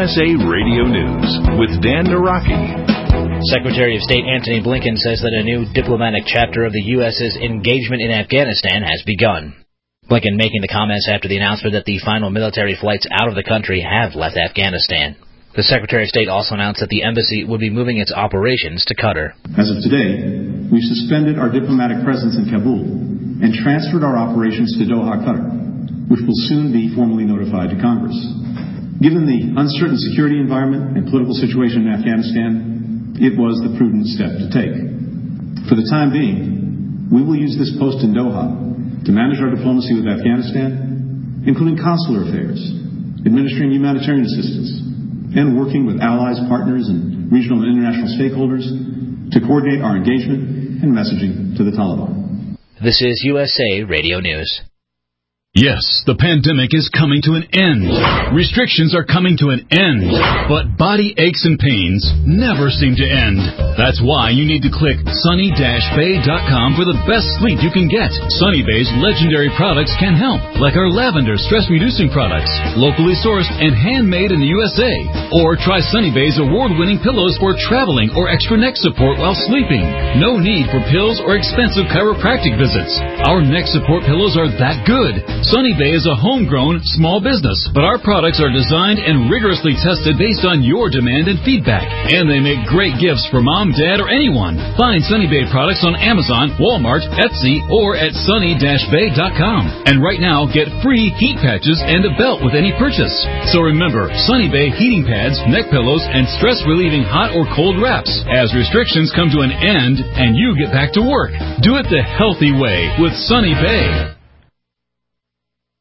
USA Radio News with Dan Naraki. Secretary of State Antony Blinken says that a new diplomatic chapter of the U.S.'s engagement in Afghanistan has begun. Blinken making the comments after the announcement that the final military flights out of the country have left Afghanistan. The Secretary of State also announced that the embassy would be moving its operations to Qatar. As of today, we've suspended our diplomatic presence in Kabul and transferred our operations to Doha, Qatar, which will soon be formally notified to Congress. Given the uncertain security environment and political situation in Afghanistan, it was the prudent step to take. For the time being, we will use this post in Doha to manage our diplomacy with Afghanistan, including consular affairs, administering humanitarian assistance, and working with allies, partners, and regional and international stakeholders to coordinate our engagement and messaging to the Taliban. This is USA Radio News. Yes, the pandemic is coming to an end. Restrictions are coming to an end. But body aches and pains never seem to end. That's why you need to click sunny-bay.com for the best sleep you can get. Sunny Bay's legendary products can help, like our lavender stress-reducing products, locally sourced and handmade in the USA. Or try Sunny Bay's award-winning pillows for traveling or extra neck support while sleeping. No need for pills or expensive chiropractic visits. Our neck support pillows are that good. Sunny Bay is a homegrown, small business, but our products are designed and rigorously tested based on your demand and feedback. And they make great gifts for mom, dad, or anyone. Find Sunny Bay products on Amazon, Walmart, Etsy, or at sunny-bay.com. And right now, get free heat patches and a belt with any purchase. So remember, Sunny Bay heating pads, neck pillows, and stress-relieving hot or cold wraps. As restrictions come to an end and you get back to work, do it the healthy way with Sunny Bay.